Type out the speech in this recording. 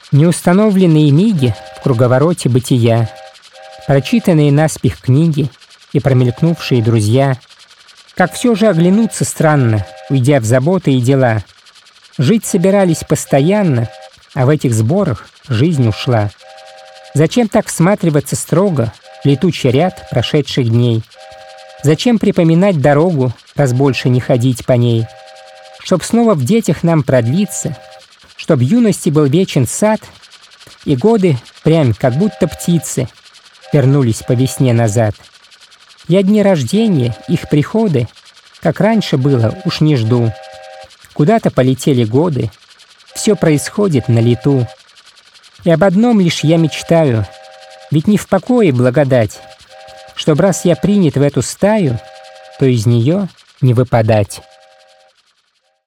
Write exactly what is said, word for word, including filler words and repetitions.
Неустановленные миги в круговороте бытия, прочитанные наспех книги и промелькнувшие друзья, как все же оглянуться странно, уйдя в заботы и дела. Жить собирались постоянно, а в этих сборах жизнь ушла. Зачем так всматриваться строго в летучий ряд прошедших дней? Зачем припоминать дорогу, раз больше не ходить по ней? Чтоб снова в детях нам продлиться, чтоб юности был вечен сад, и годы прям как будто птицы вернулись по весне назад. Я дни рождения, их приходы, как раньше было, уж не жду. Куда-то полетели годы, все происходит на лету. И об одном лишь я мечтаю, ведь не в покое благодать, чтоб раз я принят в эту стаю, то из нее не выпадать.